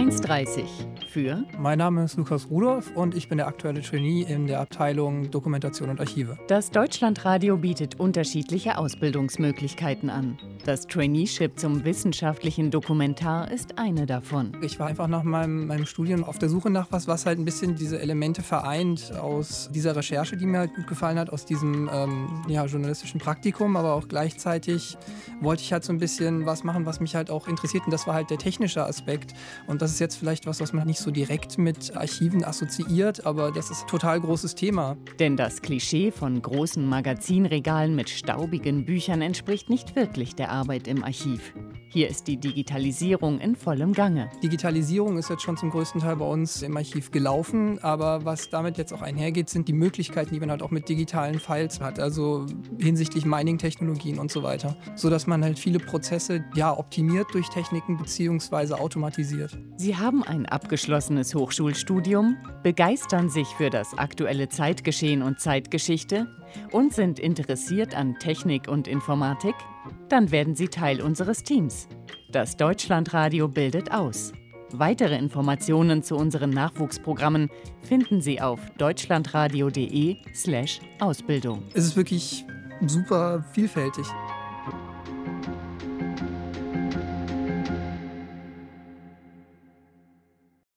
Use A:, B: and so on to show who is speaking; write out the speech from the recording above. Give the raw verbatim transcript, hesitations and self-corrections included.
A: eins dreißig für...
B: Mein Name ist Lukas Rudolph und ich bin der aktuelle Trainee in der Abteilung Dokumentation und Archive.
A: Das Deutschlandradio bietet unterschiedliche Ausbildungsmöglichkeiten an. Das Traineeship zum wissenschaftlichen Dokumentar ist eine davon.
B: Ich war einfach nach meinem, meinem Studium auf der Suche nach was, was halt ein bisschen diese Elemente vereint aus dieser Recherche, die mir halt gut gefallen hat, aus diesem ähm, ja, journalistischen Praktikum, aber auch gleichzeitig wollte ich halt so ein bisschen was machen, was mich halt auch interessiert, und das war halt der technische Aspekt. Und das ist jetzt vielleicht was, was man nicht so direkt mit Archiven assoziiert, aber das ist ein total großes Thema.
A: Denn das Klischee von großen Magazinregalen mit staubigen Büchern entspricht nicht wirklich der Arbeit im Archiv. Hier ist die Digitalisierung in vollem Gange.
B: Digitalisierung ist jetzt schon zum größten Teil bei uns im Archiv gelaufen, aber was damit jetzt auch einhergeht, sind die Möglichkeiten, die man halt auch mit digitalen Files hat, also hinsichtlich Mining-Technologien und so weiter, sodass man halt viele Prozesse ja optimiert durch Techniken bzw. automatisiert.
A: Sie haben ein abgeschlossenes Hochschulstudium, begeistern sich für das aktuelle Zeitgeschehen und Zeitgeschichte und sind interessiert an Technik und Informatik? Dann werden Sie Teil unseres Teams. Das Deutschlandradio bildet aus. Weitere Informationen zu unseren Nachwuchsprogrammen finden Sie auf deutschlandradio punkt de slash Ausbildung.
B: Es ist wirklich super vielfältig.